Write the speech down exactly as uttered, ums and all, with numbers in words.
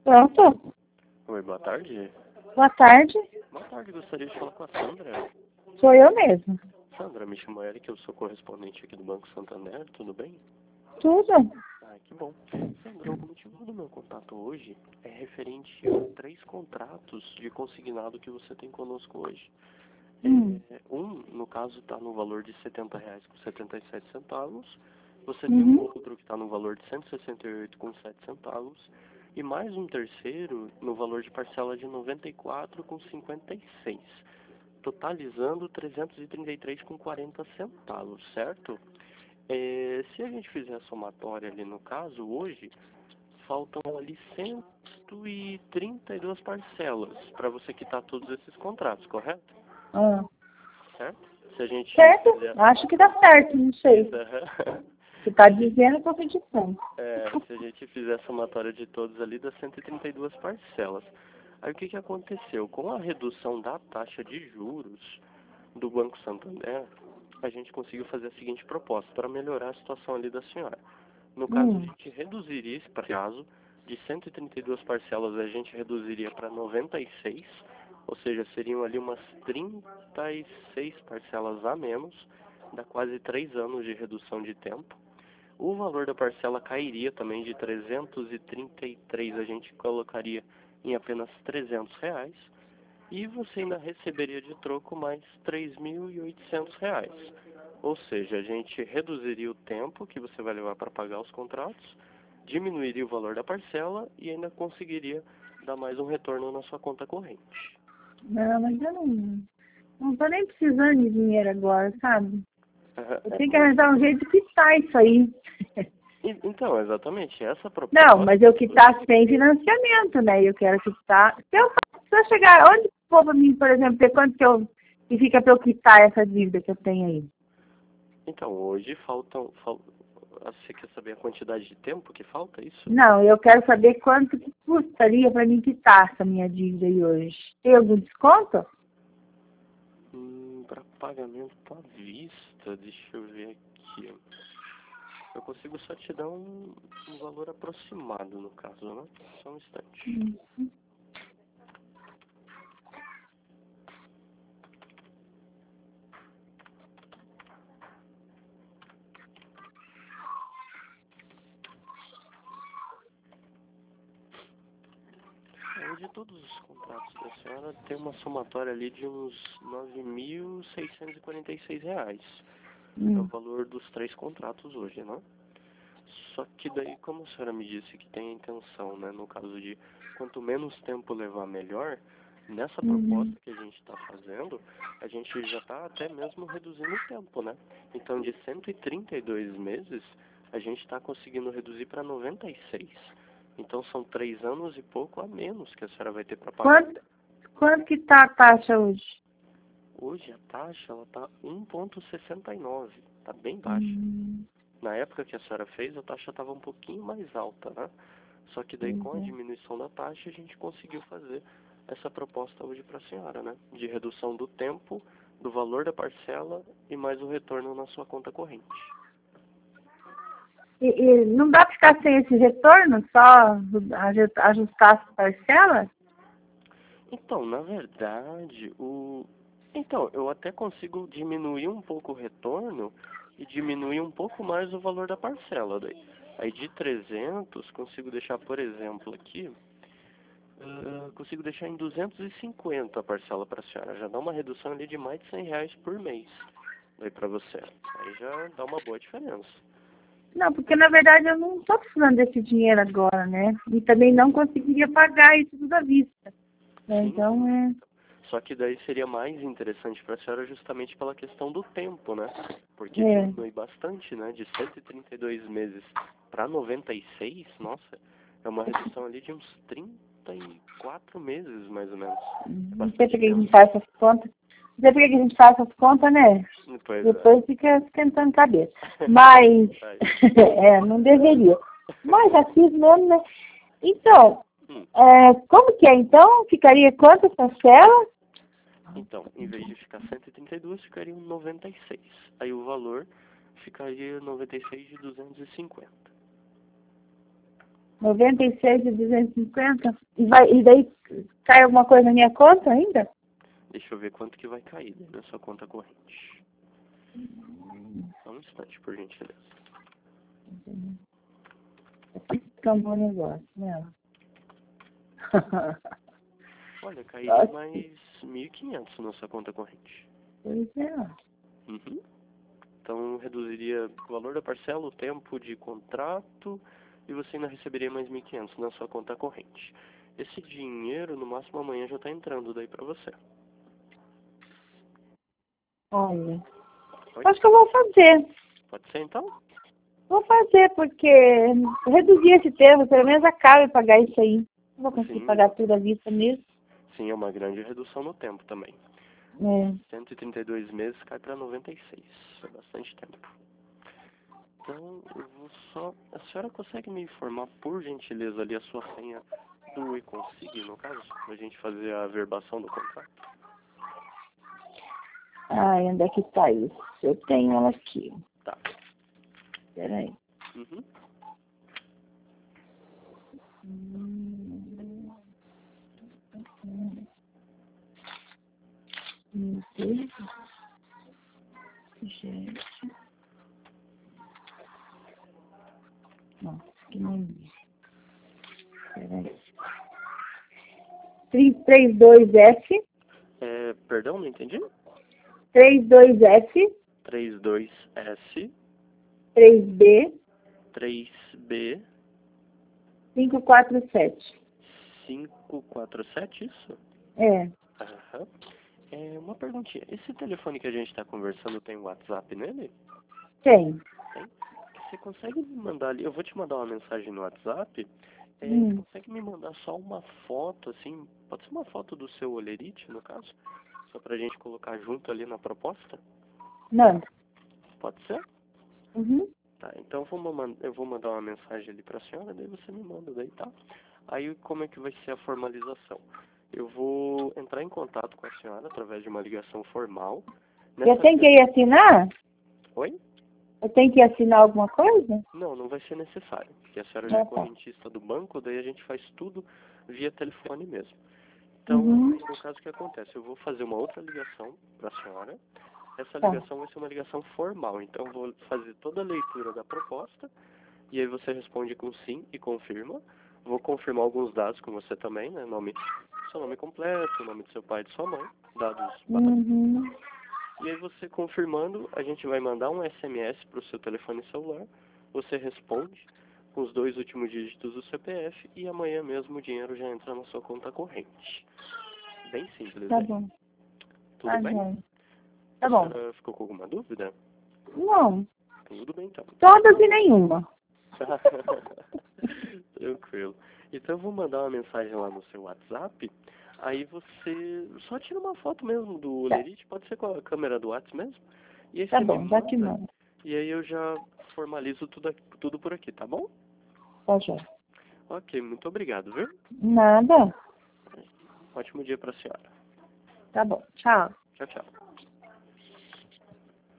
Pronto. Oi, boa tarde. Boa tarde. Boa tarde, gostaria de falar com a Sandra. Sou eu mesmo. Sandra, me chamo Eric, eu sou correspondente aqui do Banco Santander, tudo bem? Tudo? Ah, que bom. Sandra, o motivo do meu contato hoje é referente a três contratos de consignado que você tem conosco hoje. Hum. É, um, no caso, está no valor de setenta reais com setenta e sete centavos. Você tem um Uhum. outro que está no valor de cento e sessenta e oito com sete centavos. E mais um terceiro no valor de parcela de noventa e quatro com cinquenta e seis. Totalizando trezentos e trinta e três com quarenta centavos, certo? É, se a gente fizer a somatória ali no caso, hoje, faltam ali cento e trinta e duas parcelas para você quitar todos esses contratos, correto? Ah. Certo? Se a gente Certo? fizer... Acho que dá certo, não sei. Aham. Você está dizendo, eu estou acreditando. É, se a gente fizer a somatória de todos ali, dá cento e trinta e duas parcelas. Aí o que, que aconteceu? Com a redução da taxa de juros do Banco Santander, a gente conseguiu fazer a seguinte proposta para melhorar a situação ali da senhora. No caso, a Hum. gente reduziria esse prazo de cento e trinta e duas parcelas, a gente reduziria para noventa e seis, ou seja, seriam ali umas trinta e seis parcelas a menos, dá quase três anos de redução de tempo. O valor da parcela cairia também de trezentos e trinta e três, a gente colocaria em apenas trezentos reais. E você ainda receberia de troco mais três mil e oitocentos reais. Ou seja, a gente reduziria o tempo que você vai levar para pagar os contratos, diminuiria o valor da parcela e ainda conseguiria dar mais um retorno na sua conta corrente. Não, mas eu não não tô nem precisando de dinheiro agora, sabe? Eu tenho que arranjar um jeito de quitar isso aí. Então, exatamente, essa proposta... Não, mas eu quitar sem financiamento, né? Eu quero quitar... Se eu, se eu chegar... Onde for pra mim, por exemplo, ver quanto que, eu, que fica para eu quitar essa dívida que eu tenho aí? Então, hoje faltam... Fal... Você quer saber a quantidade de tempo que falta, isso? Não, eu quero saber quanto que custaria para mim quitar essa minha dívida aí hoje. Tem algum desconto? Hum, para pagamento à vista, deixa eu ver aqui. Eu consigo só te dar um, um valor aproximado, no caso, né? Só um instante. Hum. Hoje todos os contratos da senhora tem uma somatória ali de uns nove mil seiscentos e quarenta e seis reais. É o Hum. valor dos três contratos hoje, né? Só que daí, como a senhora me disse que tem a intenção, né, no caso de quanto menos tempo levar, melhor, nessa proposta Uhum. que a gente está fazendo, a gente já está até mesmo reduzindo o tempo, né? Então, de cento e trinta e dois meses, a gente está conseguindo reduzir para noventa e seis. Então, são três anos e pouco a menos que a senhora vai ter para pagar. Quanto, quanto que tá a taxa hoje? Hoje, a taxa ela está um vírgula sessenta e nove, está bem baixa. Hum. Na época que a senhora fez, a taxa estava um pouquinho mais alta, né? Só que daí, com a Uhum. diminuição da taxa, a gente conseguiu fazer essa proposta hoje para a senhora, né? De redução do tempo, do valor da parcela e mais o retorno na sua conta corrente. E, e não dá para ficar sem esse retorno, só aju- ajustar as parcelas? Então, na verdade, o... Então, eu até consigo diminuir um pouco o retorno e diminuir um pouco mais o valor da parcela daí. Aí de trezentos, consigo deixar, por exemplo, aqui... Uh, consigo deixar em duzentos e cinquenta a parcela para a senhora. Já dá uma redução ali de mais de cem reais por mês. Daí para você. Aí já dá uma boa diferença. Não, porque na verdade eu não estou precisando desse dinheiro agora, né? E também não conseguiria pagar isso tudo à vista. Né? Sim, Então sim. é. Só que daí seria mais interessante para a senhora justamente pela questão do tempo, né? Porque É. diminui bastante, né? De cento e trinta e dois meses para noventa e seis, nossa, é uma redução ali de uns trinta e quatro meses, mais ou menos. É Não sei por bastante que a tempo. gente faz essas contas. Não sei por que a gente faz essas contas, né? Pois é. Depois fica esquentando cabeça. Mas, é, não deveria. Mas já fiz mesmo, né? Então, Hum. é, como que é então? Ficaria quantas parcelas? Então, em vez de ficar cento e trinta e dois, ficaria noventa e seis. Aí o valor ficaria noventa e seis de duzentos e cinquenta. noventa e seis de duzentos e cinquenta? E, vai, e daí cai alguma coisa na minha conta ainda? Deixa eu ver quanto que vai cair né, na sua conta corrente. Só um instante, por gentileza. Fica um bom negócio, né? Olha, cairia mais mil e quinhentos na sua conta corrente. Pois é. Uhum. Então, reduziria o valor da parcela, o tempo de contrato, e você ainda receberia mais mil e quinhentos na sua conta corrente. Esse dinheiro, no máximo amanhã, já está entrando daí para você. Olha, Oi? acho que eu vou fazer. Pode ser, então? Vou fazer, porque reduzir esse tempo, pelo menos acaba de pagar isso aí. Não vou conseguir Sim. pagar tudo à vista mesmo. Sim, é uma grande redução no tempo também. É. cento e trinta e dois meses cai para noventa e seis. É bastante tempo. Então, eu vou só... A senhora consegue me informar, por gentileza, ali a sua senha do eConsig, no caso? Pra gente fazer a averbação do contrato? Ai, onde é que tá isso? Eu tenho ela aqui. Tá. Peraí. Uhum. Hum, hum, hum, gente. Não, que nem vi. Peraí. trinta e dois F. É, perdão, não entendi? trinta e dois F. trinta e dois S, três B. três B, quinhentos e quarenta e sete. quinhentos e quarenta e sete, isso? É. Aham. É, uma perguntinha. Esse telefone que a gente está conversando tem WhatsApp nele? Tem. Tem? Você consegue me mandar ali? Eu vou te mandar uma mensagem no WhatsApp. É, Hum. Você consegue me mandar só uma foto, assim? Pode ser uma foto do seu olerite, no caso? Só pra gente colocar junto ali na proposta? Manda. Pode ser? Uhum. Tá, então eu vou, man- eu vou mandar uma mensagem ali pra senhora, daí você me manda daí, tá? Aí como é que vai ser a formalização? Eu vou entrar em contato com a senhora através de uma ligação formal. Eu tenho que ir assinar? Oi? Eu tenho que assinar alguma coisa? Não, não vai ser necessário, porque a senhora já é Ah, tá. correntista do banco, daí a gente faz tudo via telefone mesmo. Então, Uhum. no caso, o que acontece? Eu vou fazer uma outra ligação para a senhora. Essa Tá. ligação vai ser uma ligação formal, então eu vou fazer toda a leitura da proposta, e aí você responde com sim e confirma. Vou confirmar alguns dados com você também, né? Nome, seu nome completo, o nome do seu pai e de sua mãe, dados básicos. Uhum. E aí você confirmando, a gente vai mandar um S M S para o seu telefone celular, você responde com os dois últimos dígitos do C P F e amanhã mesmo o dinheiro já entra na sua conta corrente. Bem simples, Tá hein? bom. Tudo Tá bem? bom. Tá A bom. senhora ficou com alguma dúvida? Não. Tudo bem, então. Todas e nenhuma. Tranquilo. Então eu vou mandar uma mensagem lá no seu WhatsApp, aí você só tira uma foto mesmo do Tá. olerite, pode ser com a câmera do WhatsApp mesmo, e aí Tá você me bom, já te manda, mando. e aí eu já formalizo tudo, aqui- tudo por aqui, tá bom? Tá, já. Ok, muito obrigado, viu? Nada. Ótimo dia pra senhora. Tá bom. Tchau. Tchau, tchau.